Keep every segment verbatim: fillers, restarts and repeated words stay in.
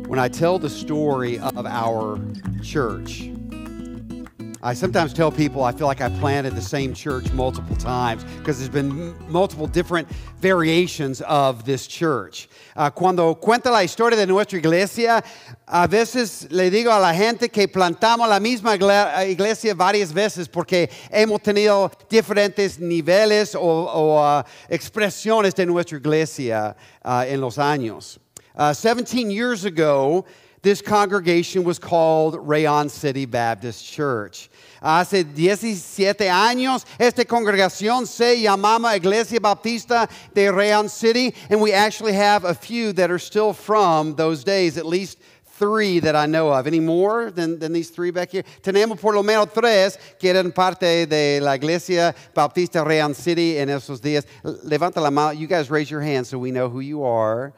When I tell the story of our church, I sometimes tell people I feel like I planted the same church multiple times because there's been multiple different variations of this church. Uh, cuando cuento la historia de nuestra iglesia, a veces le digo a la gente que plantamos la misma iglesia varias veces porque hemos tenido diferentes niveles o, o uh, expresiones de nuestra iglesia uh, en los años. Uh, seventeen years ago, this congregation was called Rayon City Baptist Church. Hace diecisiete años, esta congregación se llamaba Iglesia Bautista de Rayon City, and we actually have a few that are still from those days, at least three that I know of. Any more than, than these three back here? Tenemos por lo menos tres que eran parte de la Iglesia Bautista Rayon City en esos días. Levanta la mano. You guys raise your hand so we know who you are.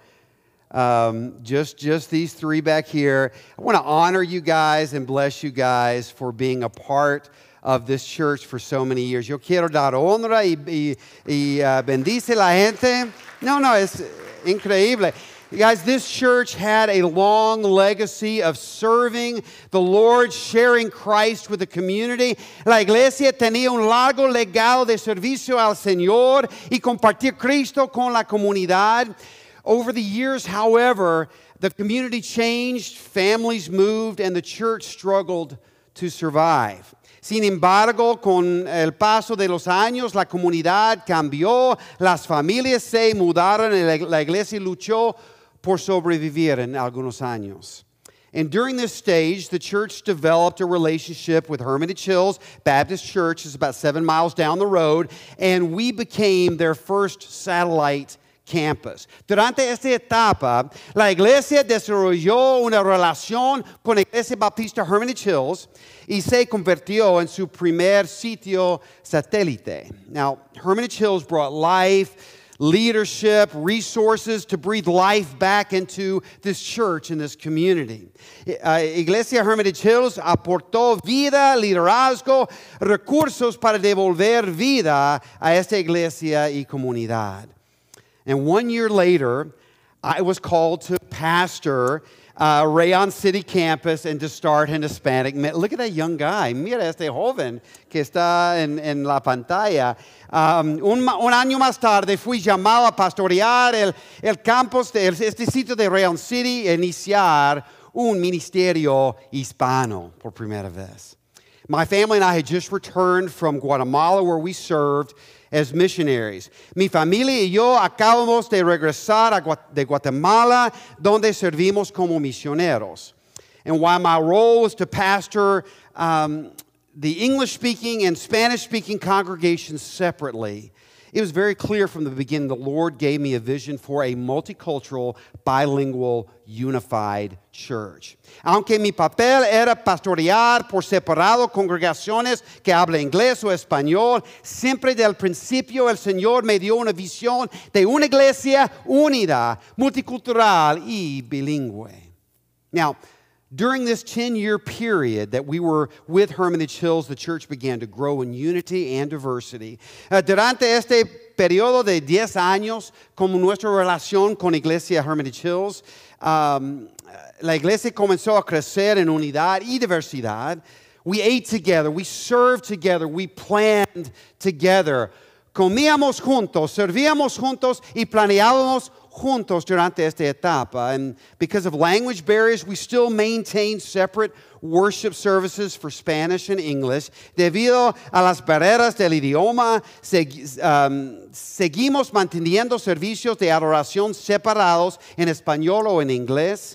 Um, just, just these three back here. I want to honor you guys and bless you guys for being a part of this church for so many years. Yo quiero dar honra y, y, y uh, bendice la gente. No, no, es increíble. You guys, this church had a long legacy of serving the Lord, sharing Christ with the community. La iglesia tenía un largo legado de servicio al Señor y compartir Cristo con la comunidad. Over the years, however, the community changed, families moved, and the church struggled to survive. Sin embargo, con el paso de los años, la comunidad cambió, las familias se mudaron, y la iglesia luchó por sobrevivir en algunos años. And during this stage, the church developed a relationship with Hermitage Hills Baptist Church. It's about seven miles down the road, and we became their first satellite campus. Durante esta etapa, la iglesia desarrolló una relación con la Iglesia Bautista Hermitage Hills y se convirtió en su primer sitio satélite. Now, Hermitage Hills brought life, leadership, resources to breathe life back into this church and this community. Uh, Iglesia Hermitage Hills aportó vida, liderazgo, recursos para devolver vida a esta iglesia y comunidad. And one year later, I was called to pastor uh, Rayon City campus and to start an Hispanic. Look at that young guy. Mira este joven que está en, en la pantalla. Um, un, un año más tarde fui llamado a pastorear el, el campus de este sitio de Rayon City e iniciar un ministerio hispano por primera vez. My family and I had just returned from Guatemala, where we served as missionaries. Mi familia y yo acabamos de regresar a Gua- de Guatemala, donde servimos como misioneros. And while my role was to pastor um, the English-speaking and Spanish-speaking congregations separately, it was very clear from the beginning the Lord gave me a vision for a multicultural, bilingual, unified church. Aunque mi papel era pastorear por separado congregaciones que hablan inglés o español, siempre del principio el Señor me dio una visión de una iglesia unida, multicultural y bilingüe. Now, during this ten-year period that we were with Hermitage Hills, the church began to grow in unity and diversity. Uh, durante este periodo de diez años, como nuestra relación con Iglesia Hermitage Hills, um, la iglesia comenzó a crecer en unidad y diversidad. We ate together, we served together, we planned together. Comíamos juntos, servíamos juntos y planeábamos juntos durante esta etapa. And because of language barriers, we still maintain separate worship services for Spanish and English. Debido a las barreras del idioma, segu- um, seguimos manteniendo servicios de adoración separados en español o en inglés.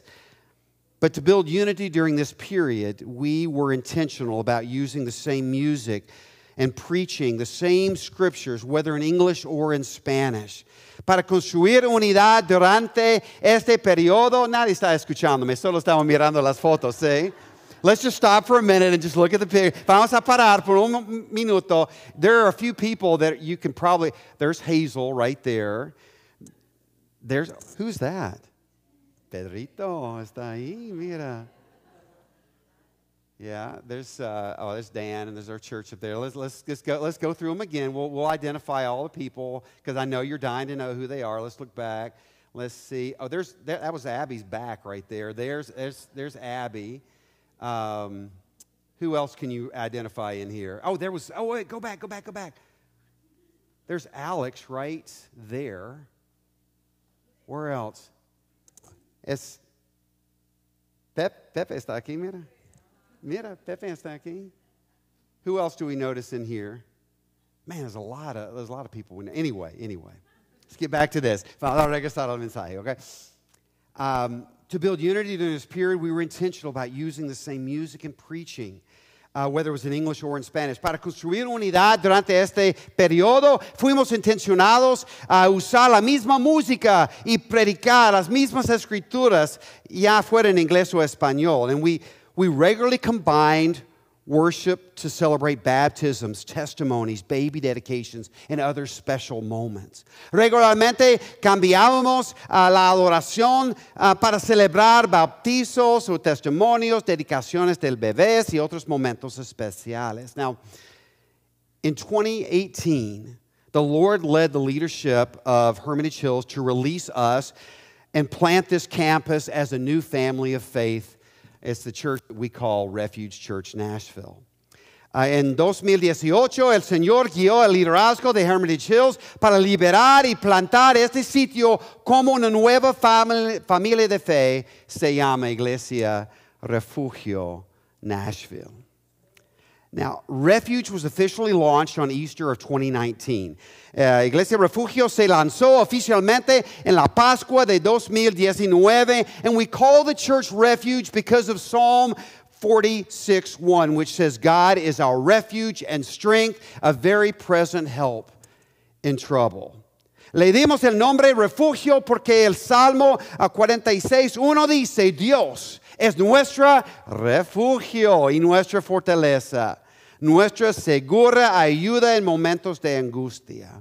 But to build unity during this period, we were intentional about using the same music and preaching the same scriptures, whether in English or in Spanish. Para construir unidad durante este periodo, nadie está escuchándome, solo estamos mirando las fotos, ¿sí? Let's just stop for a minute and just look at the picture. Vamos a parar por un minuto. There are a few people that you can probably, there's Hazel right there. There's, who's that? Pedrito está ahí, mira. Yeah, there's uh, oh, there's Dan, and there's our church up there. Let's let's just go. Let's go through them again. We'll we'll identify all the people because I know you're dying to know who they are. Let's look back. Let's see. Oh, there's that, that was Abby's back right there. There's there's there's Abby. Um, who else can you identify in here? Oh, there was. Oh, wait, go back, go back, go back. There's Alex right there. Where else? Es Pepe, Pepe está aquí, mira. Mira, Pepe está aquí. Who else do we notice in here? Man, there's a lot of there's a lot of people. Anyway, anyway. Let's get back to this. Okay? Um, to build unity during this period, we were intentional about using the same music and preaching, uh, whether it was in English or in Spanish. Para construir unidad durante este periodo, fuimos intencionados a usar la misma música y predicar las mismas escrituras, ya fuera en inglés o español. And we, we regularly combined worship to celebrate baptisms, testimonies, baby dedications, and other special moments. Regularmente cambiábamos uh, la adoración uh, para celebrar bautizos o testimonios, dedicaciones del bebés y otros momentos especiales. Now, in twenty eighteen, the Lord led the leadership of Hermitage Hills to release us and plant this campus as a new family of faith. It's the church that we call Refuge Church Nashville. Uh, en dos mil dieciocho, el Señor guió el liderazgo de Hermitage Hills para liberar y plantar este sitio como una nueva famili- familia de fe. Se llama Iglesia Refugio Nashville. Now, Refuge was officially launched on Easter of twenty nineteen. Uh, Iglesia Refugio se lanzó oficialmente en la Pascua de dos mil diecinueve, and we call the church Refuge because of Psalm forty-six one, which says, God is our refuge and strength, a very present help in trouble. Le dimos el nombre Refugio porque el Salmo cuarenta y seis uno dice, Dios es nuestra refugio y nuestra fortaleza, nuestra segura ayuda en momentos de angustia.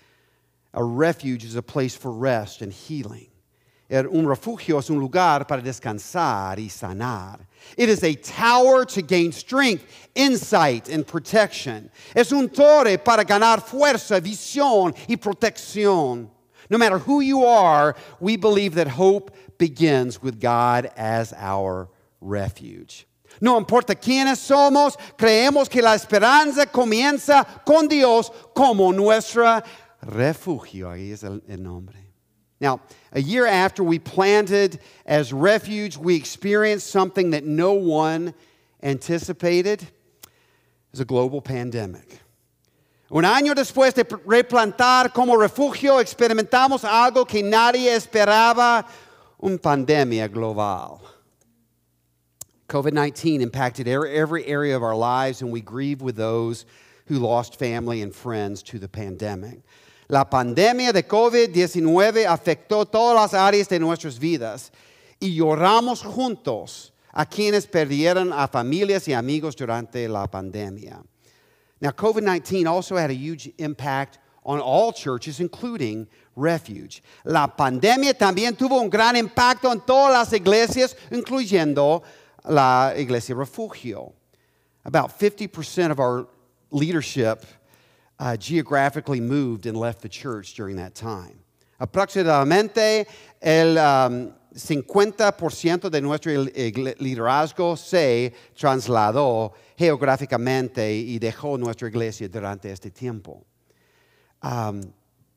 A refuge is a place for rest and healing. Un refugio es un lugar para descansar y sanar. It is a tower to gain strength, insight, and protection. Es un torre para ganar fuerza, visión y protección. No matter who you are, we believe that hope begins with God as our refuge. No importa quiénes somos, creemos que la esperanza comienza con Dios como nuestra refugio. Ahí es el, el nombre. Now, a year after we planted as Refuge, we experienced something that no one anticipated. It was a global pandemic. Un año después de replantar como refugio, experimentamos algo que nadie esperaba, una pandemia global. COVID nineteen impacted every area of our lives, and we grieve with those who lost family and friends to the pandemic. La pandemia de COVID diecinueve afectó todas las áreas de nuestras vidas y lloramos juntos a quienes perdieron a familias y amigos durante la pandemia. Now, COVID nineteen also had a huge impact on all churches, including Refuge. La pandemia también tuvo un gran impacto en todas las iglesias, incluyendo la Iglesia Refugio. About fifty percent of our leadership uh, geographically moved and left the church during that time. Aproximadamente el um, cincuenta por ciento de nuestro liderazgo se trasladó geográficamente y dejó nuestra iglesia durante este tiempo. Um,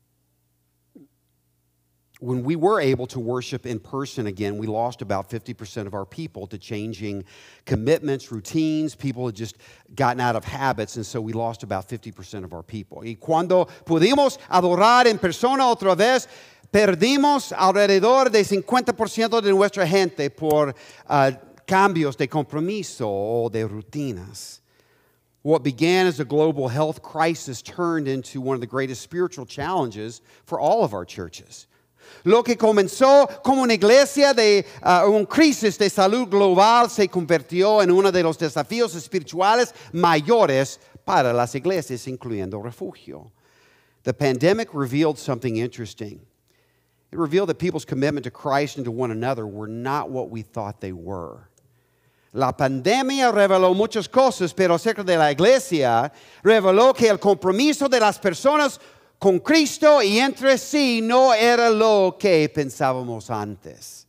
when we were able to worship in person again, we lost about fifty percent of our people to changing commitments, routines. People had just gotten out of habits, and so we lost about fifty percent of our people. Y cuando pudimos adorar en persona otra vez, perdimos alrededor de cincuenta por ciento de nuestra gente por uh, cambios de compromiso o de rutinas. What began as a global health crisis turned into one of the greatest spiritual challenges for all of our churches. Lo que comenzó como una iglesia de uh, una crisis de salud global se convirtió en uno de los desafíos espirituales mayores para las iglesias, incluyendo Refugio. The pandemic revealed something interesting. It revealed that people's commitment to Christ and to one another were not what we thought they were. La pandemia reveló muchas cosas, pero acerca de la iglesia reveló que el compromiso de las personas con Cristo y entre sí no era lo que pensábamos antes.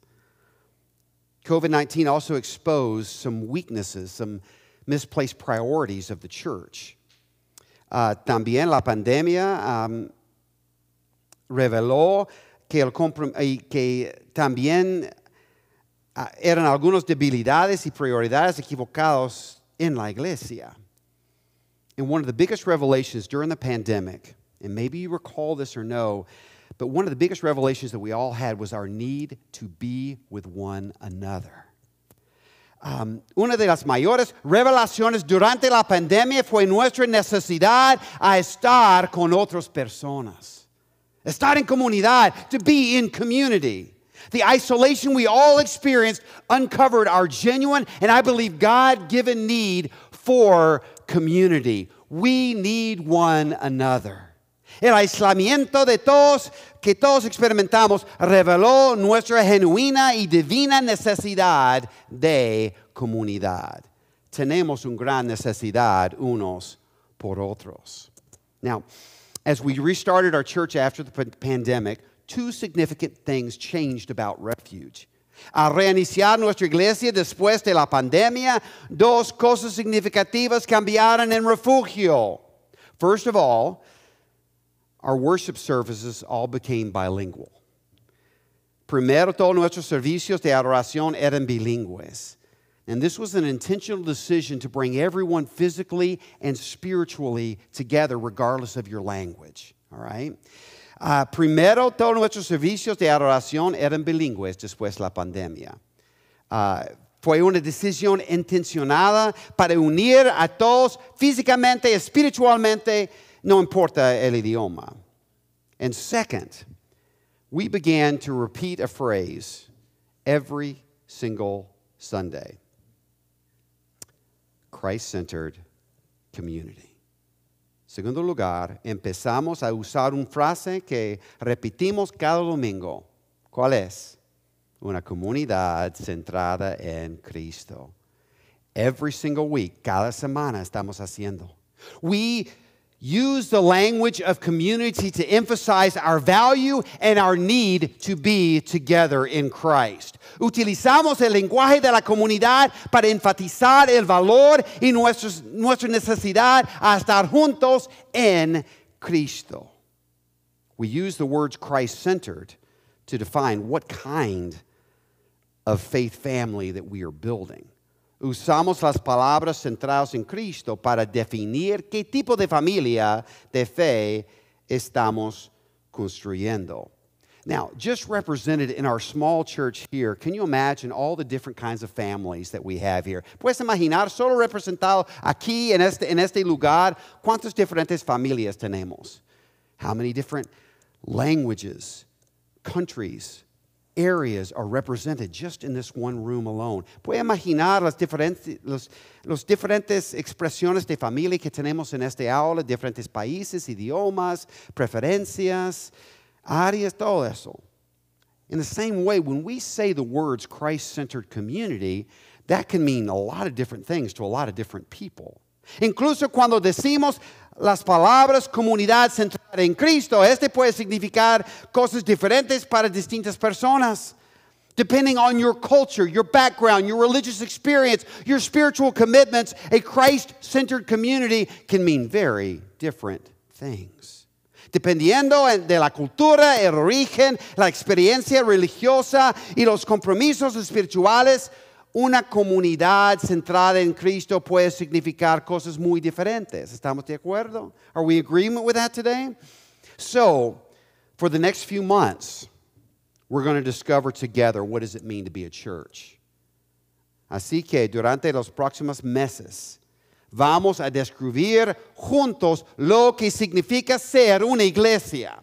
COVID nineteen also exposed some weaknesses, some misplaced priorities of the church. Uh, también la pandemia um, reveló que, el que también uh, eran algunas debilidades y prioridades equivocadas en la iglesia. And one of the biggest revelations during the pandemic, and maybe you recall this or no, but one of the biggest revelations that we all had was our need to be with one another. Um, una de las mayores revelaciones durante la pandemia fue nuestra necesidad a estar con otras personas. Estar en comunidad, to be in community. The isolation we all experienced uncovered our genuine and I believe God-given need for community. We need one another. El aislamiento de todos que todos experimentamos reveló nuestra genuina y divina necesidad de comunidad. Tenemos una gran necesidad unos por otros. Now, as we restarted our church after the pandemic, two significant things changed about Refuge. Al reiniciar nuestra iglesia después de la pandemia, dos cosas significativas cambiaron en Refugio. First of all, our worship services all became bilingual. Primero, todos nuestros servicios de adoración eran bilingües. And this was an intentional decision to bring everyone physically and spiritually together regardless of your language. All right? Uh, primero, todos nuestros servicios de adoración eran bilingües después de la pandemia. Uh, fue una decisión intencionada para unir a todos físicamente, espiritualmente, no importa el idioma. And second, we began to repeat a phrase every single Sunday. Christ-centered community. Segundo lugar, empezamos a usar una frase que repetimos cada domingo. ¿Cuál es? Una comunidad centrada en Cristo. Every single week, cada semana estamos haciendo. We use the language of community to emphasize our value and our need to be together in Christ. Utilizamos el lenguaje de la comunidad para enfatizar el valor y nuestros, nuestra necesidad a estar juntos en Cristo. We use the words Christ-centered to define what kind of faith family that we are building. Usamos las palabras centradas en Cristo para definir qué tipo de familia de fe estamos construyendo. Now, just represented in our small church here, can you imagine all the different kinds of families that we have here? ¿Puedes imaginar, solo representado aquí en este, en este lugar, cuántas diferentes familias tenemos? How many different languages, countries, areas are represented just in this one room alone? ¿Puede imaginar las diferentes, los, los diferentes expresiones de familia que tenemos en este aula, diferentes países, idiomas, preferencias, áreas, todo eso? In the same way, when we say the words Christ-centered community, that can mean a lot of different things to a lot of different people. Incluso cuando decimos las palabras comunidad centrada en Cristo, este puede significar cosas diferentes para distintas personas. Depending on your culture, your background, your religious experience, your spiritual commitments, a Christ-centered community can mean very different things. Dependiendo de la cultura, el origen, la experiencia religiosa y los compromisos espirituales, una comunidad centrada en Cristo puede significar cosas muy diferentes. ¿Estamos de acuerdo? Are we in agreement with that today? So, for the next few months, we're going to discover together what does it mean to be a church. Así que durante los próximos meses vamos a descubrir juntos lo que significa ser una iglesia.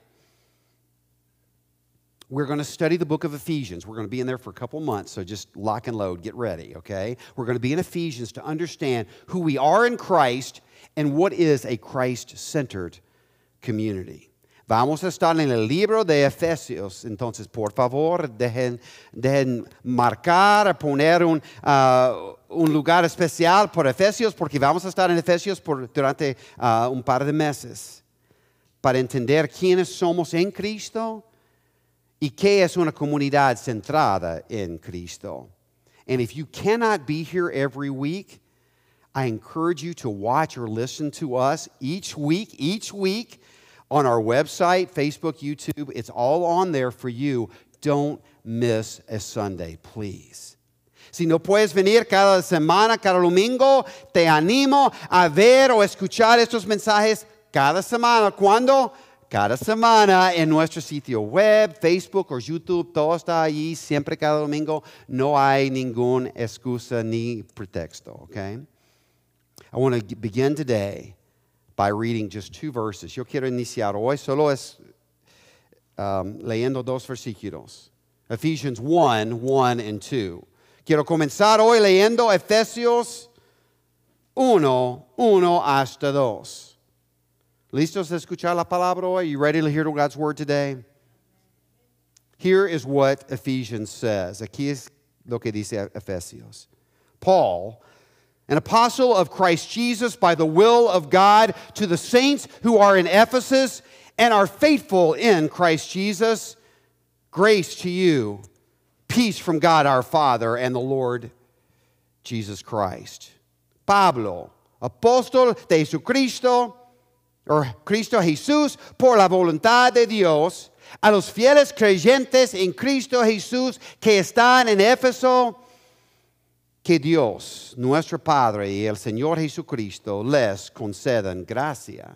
We're going to study the book of Ephesians. We're going to be in there for a couple months, so just lock and load, get ready, okay? We're going to be in Ephesians to understand who we are in Christ and what is a Christ-centered community. Vamos a estar en el libro de Efesios, entonces por favor dejen, dejen marcar, poner un, uh, un lugar especial por Efesios, porque vamos a estar en Efesios por, durante uh, un par de meses. para entender quiénes somos en Cristo y qué es una comunidad centrada en Cristo. And if you cannot be here every week, I encourage you to watch or listen to us each week, each week on our website, Facebook, YouTube. It's all on there for you. Don't miss a Sunday, please. Si no puedes venir cada semana, cada domingo, te animo a ver o escuchar estos mensajes cada semana. ¿Cuándo? Cada semana en nuestro sitio web, Facebook o YouTube. Todo está allí, siempre cada domingo. No hay ninguna excusa ni pretexto, okay? I want to begin today by reading just two verses. Yo quiero iniciar hoy solo es um, leyendo dos versículos. Ephesians one, one and two. Quiero comenzar hoy leyendo Efesios uno, uno hasta dos. ¿Listos a escuchar la palabra hoy? You ready to hear God's word today? Here is what Ephesians says. Aquí es lo que dice Efesios. Paul, an apostle of Christ Jesus by the will of God, to the saints who are in Ephesus and are faithful in Christ Jesus, grace to you, peace from God our Father and the Lord Jesus Christ. Pablo, apóstol de Jesucristo, o Cristo Jesús, por la voluntad de Dios, a los fieles creyentes en Cristo Jesús que están en Éfeso, que Dios, nuestro Padre y el Señor Jesucristo les concedan gracia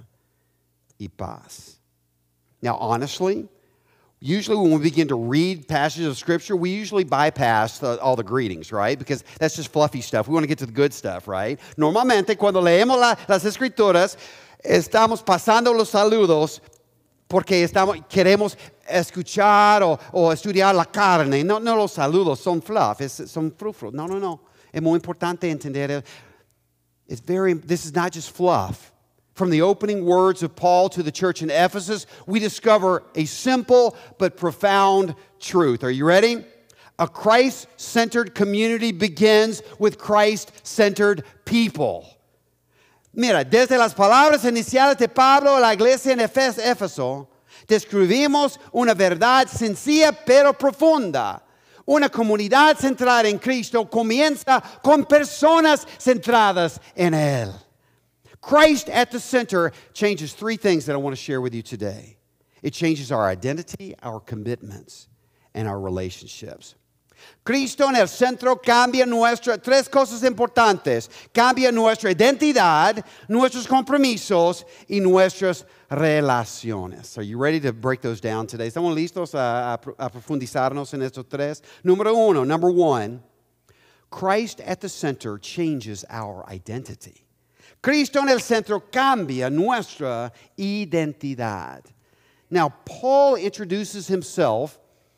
y paz. Now, honestly, usually when we begin to read passages of Scripture, we usually bypass the, all the greetings, right? Because that's just fluffy stuff. We want to get to the good stuff, right? Normalmente, cuando leemos la, las Escrituras, estamos pasando los saludos porque estamos, queremos escuchar o, o estudiar la carne. No, no los saludos son fluff, es, son frufru. No, no, no. Es muy importante entender. It's very, this is not just fluff. From the opening words of Paul to the church in Ephesus, we discover a simple but profound truth. Are you ready? A Christ-centered community begins with Christ-centered people. Mira, desde las palabras iniciales de Pablo a la iglesia en Éfeso, describimos una verdad sencilla pero profunda. Una comunidad centrada en Cristo comienza con personas centradas en Él. Christ at the center changes three things that I want to share with you today. It changes our identity, our commitments, and our relationships. Cristo en el centro cambia nuestra, tres cosas importantes. Cambia nuestra identidad, nuestros compromisos y nuestras relaciones. Are you ready to break those down today? ¿Estamos listos a, a, a profundizarnos en estos tres? Número uno, number one, Christ at the center changes our identity. Cristo en el centro cambia nuestra identidad. Now, Paul introduces himself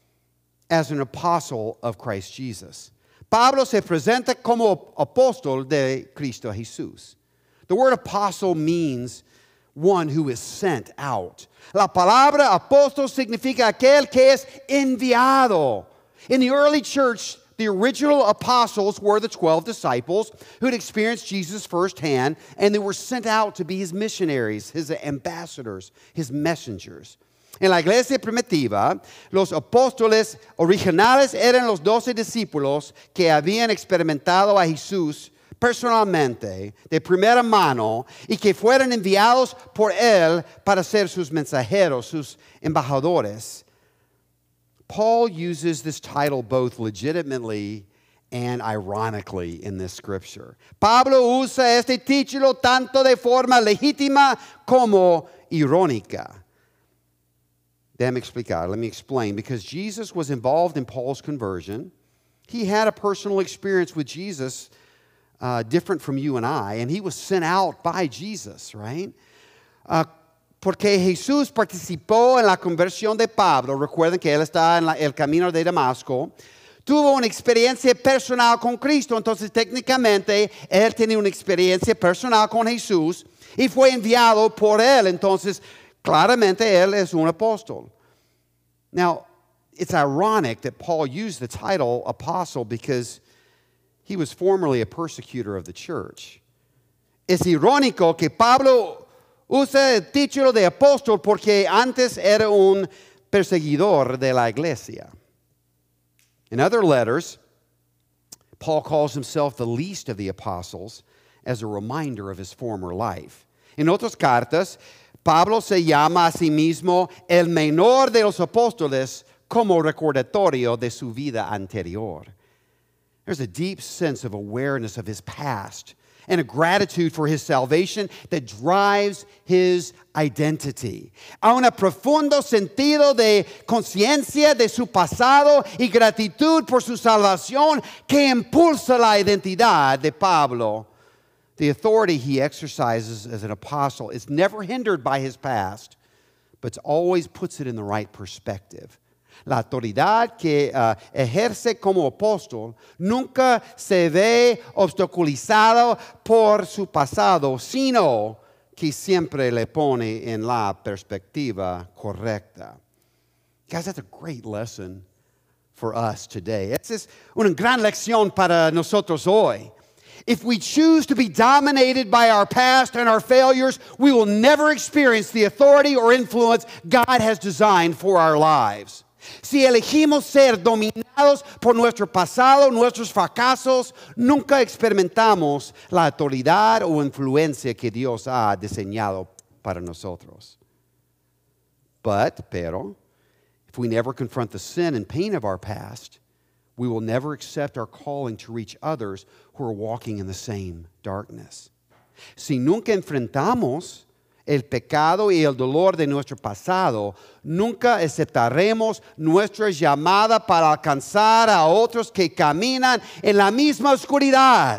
as an apostle of Christ Jesus. Pablo se presenta como apóstol de Cristo Jesús. The word apostle means one who is sent out. La palabra apóstol significa aquel que es enviado. In the early church, the original apostles were the twelve disciples who had experienced Jesus firsthand, and they were sent out to be his missionaries, his ambassadors, his messengers. En la iglesia primitiva, los apóstoles originales eran los doce discípulos que habían experimentado a Jesús personalmente, de primera mano, y que fueron enviados por él para ser sus mensajeros, sus embajadores. Paul uses this title both legitimately and ironically in this scripture. Pablo usa este título tanto de forma legítima como irónica. Déjame explicar. Let me explain. Because Jesus was involved in Paul's conversion. He had a personal experience with Jesus uh, different from you and I. And he was sent out by Jesus, right? Uh, porque Jesús participó en la conversión de Pablo. Recuerden que él está en la, el camino de Damasco. Tuvo una experiencia personal con Cristo. Entonces, técnicamente, él tenía una experiencia personal con Jesús. Y fue enviado por él. Entonces, claramente, él es un apóstol. Now, it's ironic that Paul used the title apostle because he was formerly a persecutor of the church. Es irónico que Pablo Usa el título de apóstol porque antes era un perseguidor de la iglesia. In other letters, Paul calls himself the least of the apostles as a reminder of his former life. En otras cartas, Pablo se llama a sí mismo el menor de los apóstoles como recordatorio de su vida anterior. There's a deep sense of awareness of his past and a gratitude for his salvation that drives his identity. A un profundo sentido de conciencia de su pasado y gratitud por su salvación que impulsa la identidad de Pablo. The authority he exercises as an apostle is never hindered by his past, but always puts it in the right perspective. La autoridad que uh, ejerce como apóstol nunca se ve obstaculizado por su pasado, sino que siempre le pone en la perspectiva correcta. Guys, that's a great lesson for us today. Esa es una gran lección para nosotros hoy. If we choose to be dominated by our past and our failures, we will never experience the authority or influence God has designed for our lives. Si elegimos ser dominados por nuestro pasado, nuestros fracasos, nunca experimentamos la autoridad o influencia que Dios ha diseñado para nosotros. But, pero, if we never confront the sin and pain of our past, we will never accept our calling to reach others who are walking in the same darkness. Si nunca enfrentamos el pecado y el dolor de nuestro pasado, nunca aceptaremos nuestra llamada para alcanzar a otros que caminan en la misma oscuridad.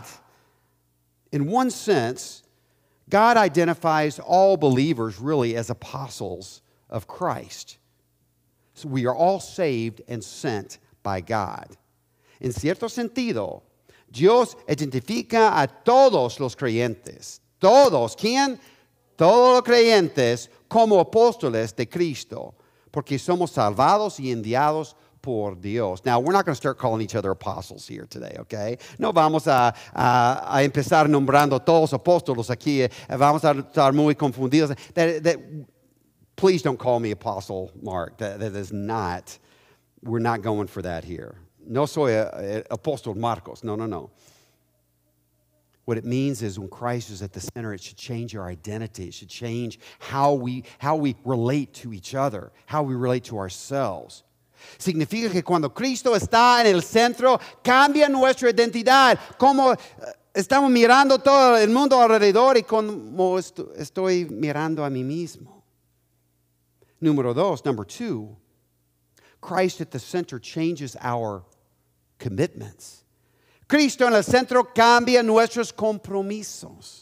In one sense, God identifies all believers really as apostles of Christ. So we are all saved and sent by God. En cierto sentido, Dios identifica a todos los creyentes. Todos. ¿Quién? Todos los creyentes como apóstoles de Cristo, porque somos salvados y enviados por Dios. Now, we're not going to start calling each other apostles here today, okay? No vamos a, a, a empezar nombrando todos apóstolos aquí. Vamos a estar muy confundidos. That, that, please don't call me Apostle Mark. That, that is not, we're not going for that here. No soy a, a, apóstol Marcos. No, no, no. What it means is when Christ is at the center, it should change our identity. It should change how we, how we relate to each other, how we relate to ourselves. Significa que cuando Cristo está en el centro, cambia nuestra identidad. Como estamos mirando todo el mundo alrededor y como estoy mirando a mí mismo. Número dos, number two, Christ at the center changes our commitments. Cristo en el centro cambia nuestros compromisos.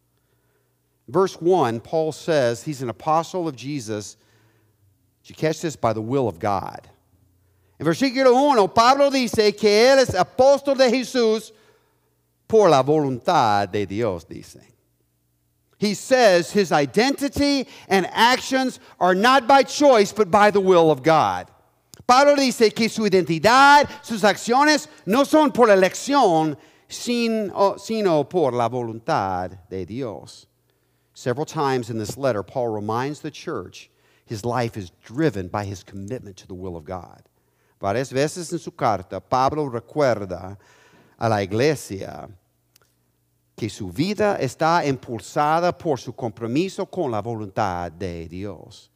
Verse one, Paul says he's an apostle of Jesus. Did you catch this? By the will of God. En versículo uno, Pablo dice que él es apóstol de Jesús por la voluntad de Dios, dice. He says his identity and actions are not by choice, but by the will of God. Pablo dice que su identidad, sus acciones no son por elección, sino por la voluntad de Dios. Several times in this letter, Paul reminds the church his life is driven by his commitment to the will of God. Varias veces en su carta, Pablo recuerda a la iglesia que su vida está impulsada por su compromiso con la voluntad de Dios.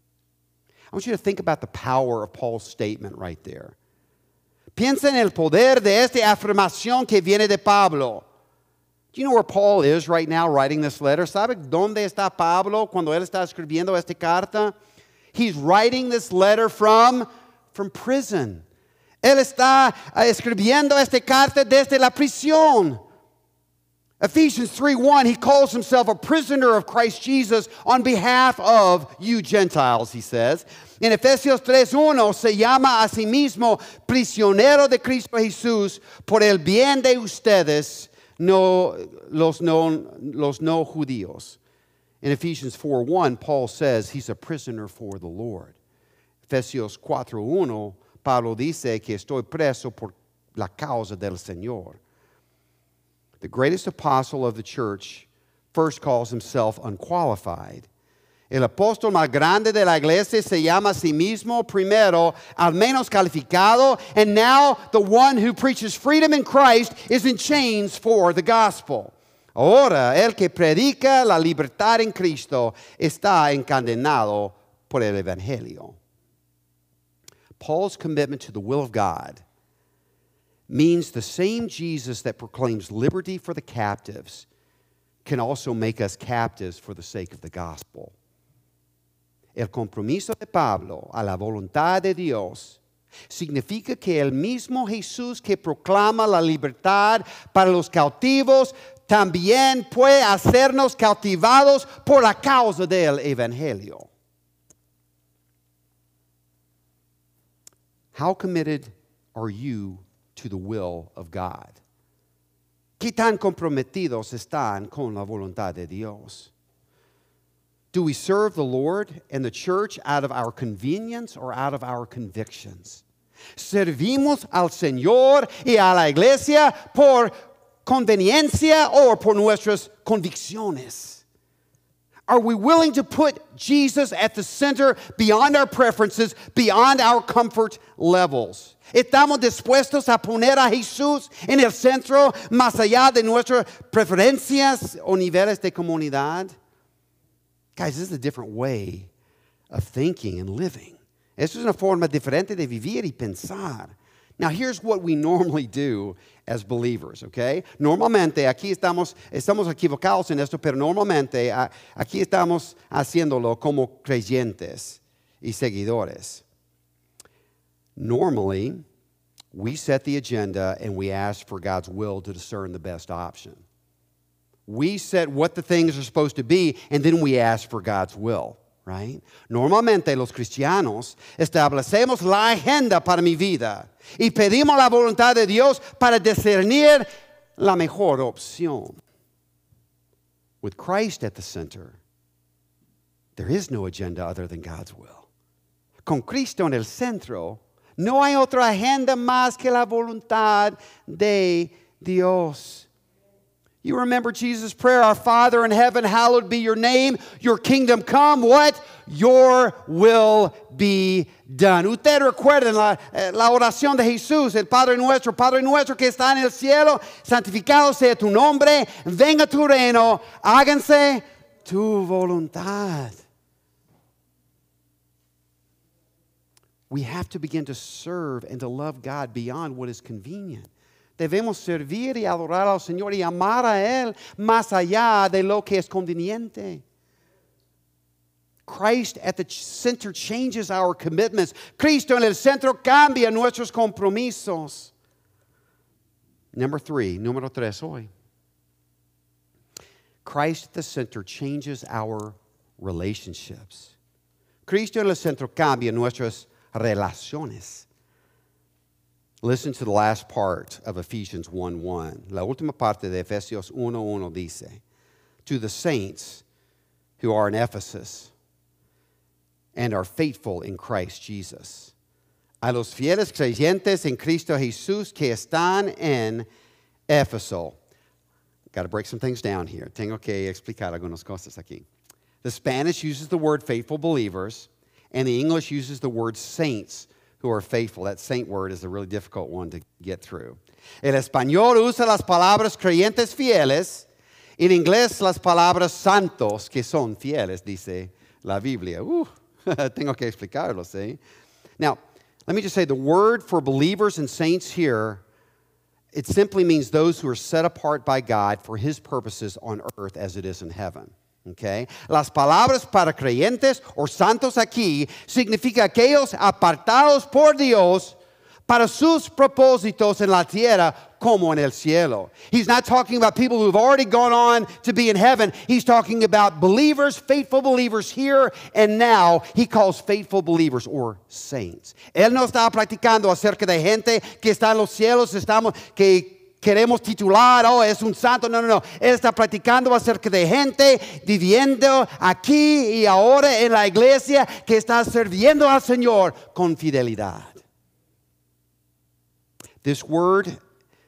I want you to think about the power of Paul's statement right there. Piensa en el poder de esta afirmación que viene de Pablo. Do you know where Paul is right now writing this letter? ¿Sabe dónde está Pablo cuando él está escribiendo esta carta? He's writing this letter from, from prison. Él está escribiendo esta carta desde la prisión. Ephesians three one, he calls himself a prisoner of Christ Jesus on behalf of you Gentiles, he says. En Efesios tres uno se llama a sí mismo prisionero de Cristo Jesús por el bien de ustedes, no, los, no, los no judíos. In Ephesians four one, Paul says he's a prisoner for the Lord. Efesios cuatro uno, Pablo dice que estoy preso por la causa del Señor. The greatest apostle of the church first calls himself unqualified. El apóstol más grande de la iglesia se llama a sí mismo primero al menos calificado, and now the one who preaches freedom in Christ is in chains for the gospel. Ahora, el que predica la libertad en Cristo está encadenado por el evangelio. Paul's commitment to the will of God means the same Jesus that proclaims liberty for the captives can also make us captives for the sake of the gospel. El compromiso de Pablo a la voluntad de Dios significa que el mismo Jesús que proclama la libertad para los cautivos también puede hacernos cautivados por la causa del evangelio. How committed are you to the will of God? ¿Qué tan comprometidos están con la voluntad de Dios? Do we serve the Lord and the church out of our convenience or out of our convictions? ¿Servimos al Señor y a la iglesia por conveniencia o por nuestras convicciones? Are we willing to put Jesus at the center beyond our preferences, beyond our comfort levels? ¿Estamos dispuestos a poner a Jesús en el centro más allá de nuestras preferencias o niveles de comunidad? Guys, this is a different way of thinking and living. Esto es una forma diferente de vivir y pensar. Now, here's what we normally do as believers, okay? Normalmente, aquí estamos, estamos equivocados en esto, pero normalmente aquí estamos haciéndolo como creyentes y seguidores. Normally, we set the agenda and we ask for God's will to discern the best option. We set what the things are supposed to be, and then we ask for God's will, right? Normalmente los cristianos establecemos la agenda para mi vida y pedimos la voluntad de Dios para discernir la mejor opción. With Christ at the center, there is no agenda other than God's will. Con Cristo en el centro, no hay otra agenda más que la voluntad de Dios. You remember Jesus' prayer, our Father in heaven, hallowed be your name, your kingdom come, what? Your will be done. Ustedes recuerden la, la oración de Jesús, el Padre nuestro, Padre nuestro que está en el cielo, santificado sea tu nombre, venga tu reino, háganse tu voluntad. We have to begin to serve and to love God beyond what is convenient. Debemos servir y adorar al Señor y amar a Él más allá de lo que es conveniente. Christ at the center changes our commitments. Cristo en el centro cambia nuestros compromisos. Number three, número tres hoy. Christ at the center changes our relationships. Cristo en el centro cambia nuestras relaciones. Listen to the last part of Ephesians one one. La última parte de Efesios uno uno dice, to the saints who are in Ephesus and are faithful in Christ Jesus. A los fieles creyentes en Cristo Jesús que están en Éfeso. Got to break some things down here. Tengo que explicar algunas cosas aquí. The Spanish uses the word faithful believers, and the English uses the word saints who are faithful. That saint word is a really difficult one to get through. El español usa las palabras creyentes fieles. En inglés las palabras santos que son fieles, dice la Biblia. Uh, tengo que explicarlo, see? Now, let me just say the word for believers and saints here, it simply means those who are set apart by God for His purposes on earth as it is in heaven. Okay. Las palabras para creyentes o santos aquí significa aquellos apartados por Dios para sus propósitos en la tierra como en el cielo. He's not talking about people who've already gone on to be in heaven. He's talking about believers, faithful believers here and now. He calls faithful believers or saints. Él no está platicando acerca de gente que está en los cielos, estamos que queremos titular, oh, es un santo. No, no, no. Él está platicando acerca de gente viviendo aquí y ahora en la iglesia que está sirviendo al Señor con fidelidad. This word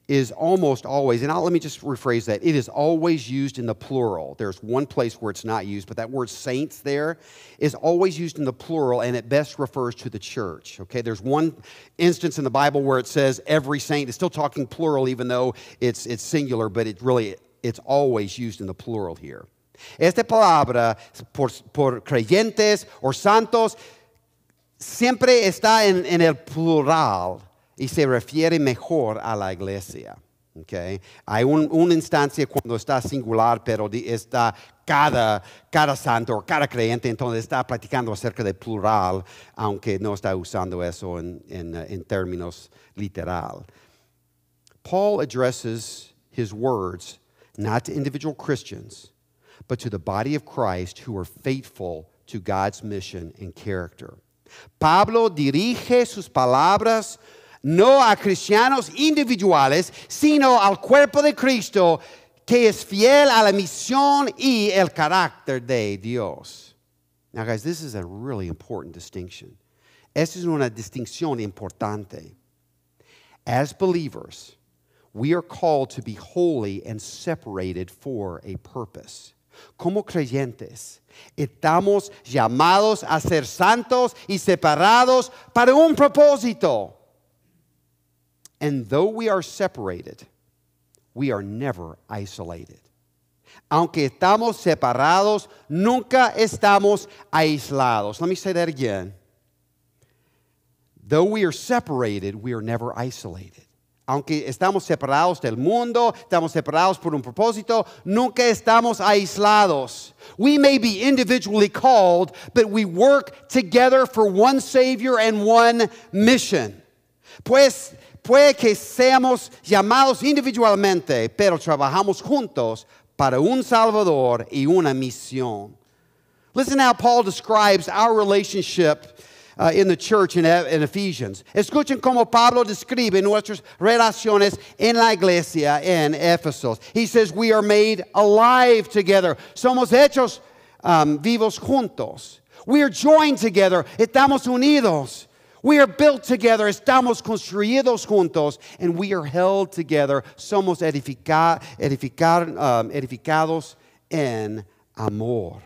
is almost always, and I'll, let me just rephrase that, it is always used in the plural. There's one place where it's not used, but that word saints there is always used in the plural, and it best refers to the church. Okay, there's one instance in the Bible where it says every saint. It's still talking plural, even though it's, it's singular, but it really, it's always used in the plural here. Esta palabra, por, por creyentes o santos, siempre está en, en el plural. Y se refiere mejor a la iglesia. Okay? Hay un, una instancia cuando está singular, pero está cada, cada santo o cada creyente, entonces está platicando acerca de plural, aunque no está usando eso en, en, en términos literal. Paul addresses his words not to individual Christians, but to the body of Christ who are faithful to God's mission and character. Pablo dirige sus palabras no a cristianos individuales, sino al cuerpo de Cristo que es fiel a la misión y el carácter de Dios. Now, guys, this is a really important distinction. Esta es una distinción importante. As believers, we are called to be holy and separated for a purpose. Como creyentes, estamos llamados a ser santos y separados para un propósito. And though we are separated, we are never isolated. Aunque estamos separados, nunca estamos aislados. Let me say that again. Though we are separated, we are never isolated. Aunque estamos separados del mundo, estamos separados por un propósito, nunca estamos aislados. We may be individually called, but we work together for one Savior and one mission. Pues puede que seamos llamados individualmente, pero trabajamos juntos para un Salvador y una misión. Listen how Paul describes our relationship uh, in the church in, in Ephesians. Escuchen cómo Pablo describe nuestras relaciones en la iglesia en Éfeso. He says we are made alive together. Somos hechos um, vivos juntos. We are joined together. Estamos unidos. We are built together, estamos construidos juntos, and we are held together. Somos edifica, edificar, um, edificados en amor.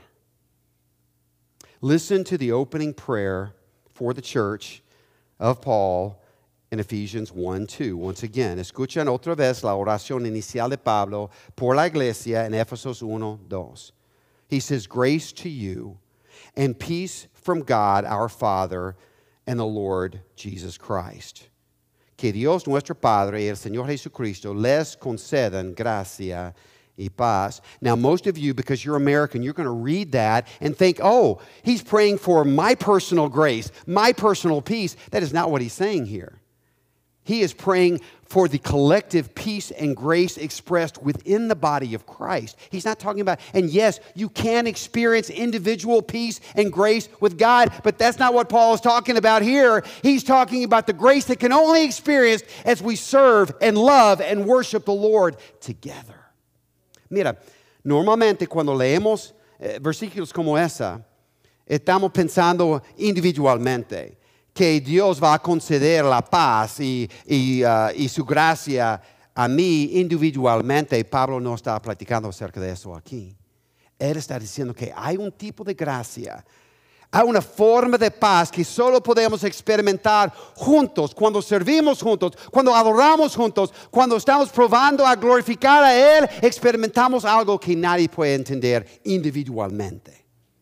Listen to the opening prayer for the church of Paul in Ephesians one two. Once again, escuchan otra vez la oración inicial de Pablo por la iglesia en Éfesos one two. He says, grace to you and peace from God our Father and the Lord Jesus Christ. Que Dios nuestro Padre y el Señor Jesucristo les concedan gracia y paz. Now, most of you, because you're American, you're going to read that and think, oh, he's praying for my personal grace, my personal peace. That is not what he's saying here. He is praying for the collective peace and grace expressed within the body of Christ. He's not talking about, and yes, you can experience individual peace and grace with God, but that's not what Paul is talking about here. He's talking about the grace that can only be experienced as we serve and love and worship the Lord together. Mira, normalmente cuando leemos eh, versículos como esa, estamos pensando individualmente que Dios va a conceder la paz y, y, uh, y su gracia a mí individualmente. Pablo no está platicando acerca de eso aquí. Él está diciendo que hay un tipo de gracia, hay una forma de paz que solo podemos experimentar juntos, cuando servimos juntos, cuando adoramos juntos, cuando estamos probando a glorificar a Él, experimentamos algo que nadie puede entender individualmente.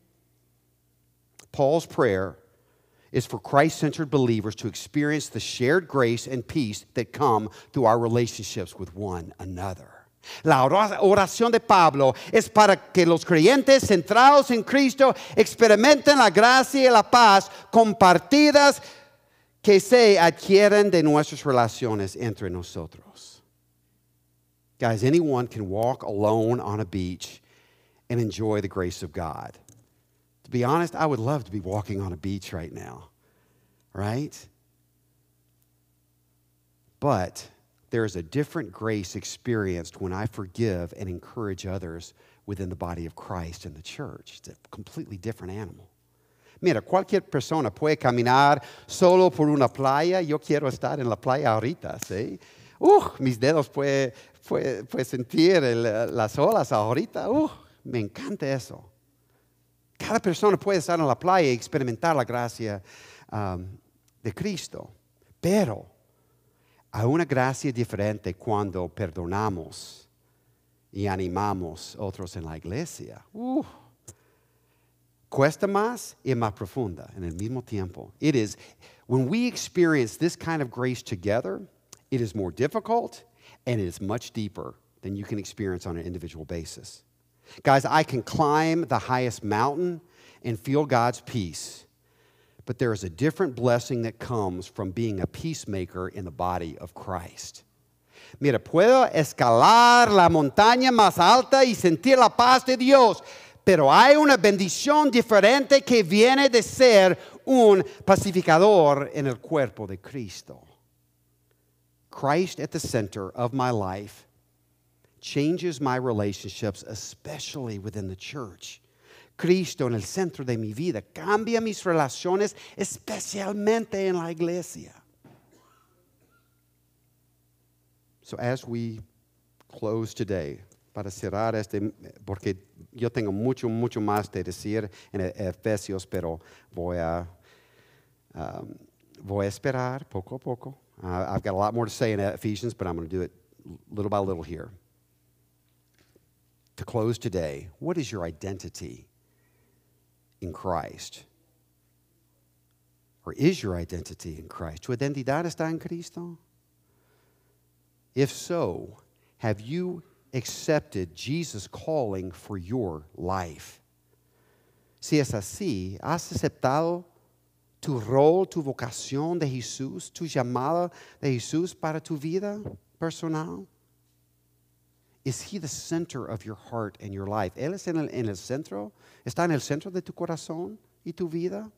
Paul's prayer is for Christ-centered believers to experience the shared grace and peace that come through our relationships with one another. La oración de Pablo es para que los creyentes centrados en Cristo experimenten la gracia y la paz compartidas que se adquieren de nuestras relaciones entre nosotros. Guys, anyone can walk alone on a beach and enjoy the grace of God. To be honest, I would love to be walking on a beach right now, right? But there is a different grace experienced when I forgive and encourage others within the body of Christ and the church. It's a completely different animal. Mira, cualquier persona puede caminar solo por una playa. Yo quiero estar en la playa ahorita, ¿sí? Uh, mis dedos puede, puede, puede sentir el, las olas ahorita. Uh, me encanta eso. Cada persona puede estar en la playa y experimentar la gracia um, de Cristo. Pero hay una gracia diferente cuando perdonamos y animamos a otros en la iglesia. Uh, cuesta más y más profunda en el mismo tiempo. It is, when we experience this kind of grace together, it is more difficult and it is much deeper than you can experience on an individual basis. Guys, I can climb the highest mountain and feel God's peace, but there is a different blessing that comes from being a peacemaker in the body of Christ. Mira, puedo escalar la montaña más alta y sentir la paz de Dios, pero hay una bendición diferente que viene de ser un pacificador en el cuerpo de Cristo. Christ at the center of my life changes my relationships, especially within the church. Cristo en el centro de mi vida cambia mis relaciones, especialmente en la iglesia. So as we close today, para cerrar este, porque yo tengo mucho, mucho más de decir en Efesios, pero voy a, um, voy a esperar poco a poco. Uh, I've got a lot more to say in Ephesians, but I'm going to do it little by little here. To close today, what is your identity in Christ? Or is your identity in Christ? ¿Tu identidad está en Cristo? If so, have you accepted Jesus' calling for your life? Si es así, ¿has aceptado tu rol, tu vocación de Jesús, tu llamada de Jesús para tu vida personal? Is He the center of your heart and your life? ¿Él es en el, en el centro? ¿Está en el centro de tu corazón y tu vida?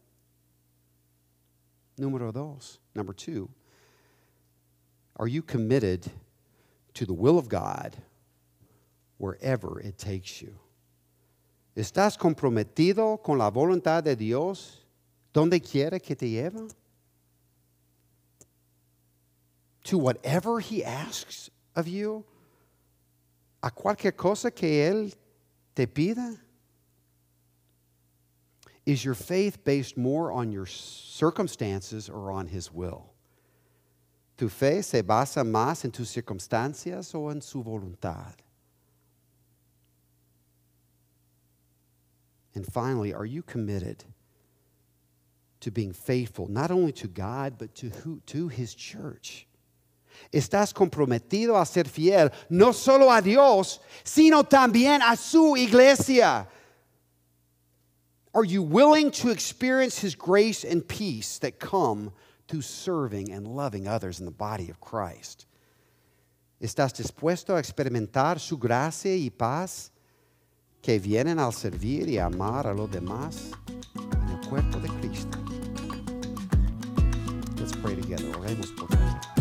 Número dos. Number two. Are you committed to the will of God wherever it takes you? ¿Estás comprometido con la voluntad de Dios donde quiera que te lleve? To whatever He asks of you? ¿A cualquier cosa que Él te pida? Is your faith based more on your circumstances or on His will? ¿Tu fe se basa más en tus circunstancias o en su voluntad? And finally, are you committed to being faithful not only to God but to who, to His church? ¿Estás comprometido a ser fiel no solo a Dios, sino también a su iglesia? Are you willing to experience His grace and peace that come through serving and loving others in the body of Christ? ¿Estás dispuesto a experimentar su gracia y paz que vienen al servir y amar a los demás en el cuerpo de Cristo? Let's pray together. Oremos por favor.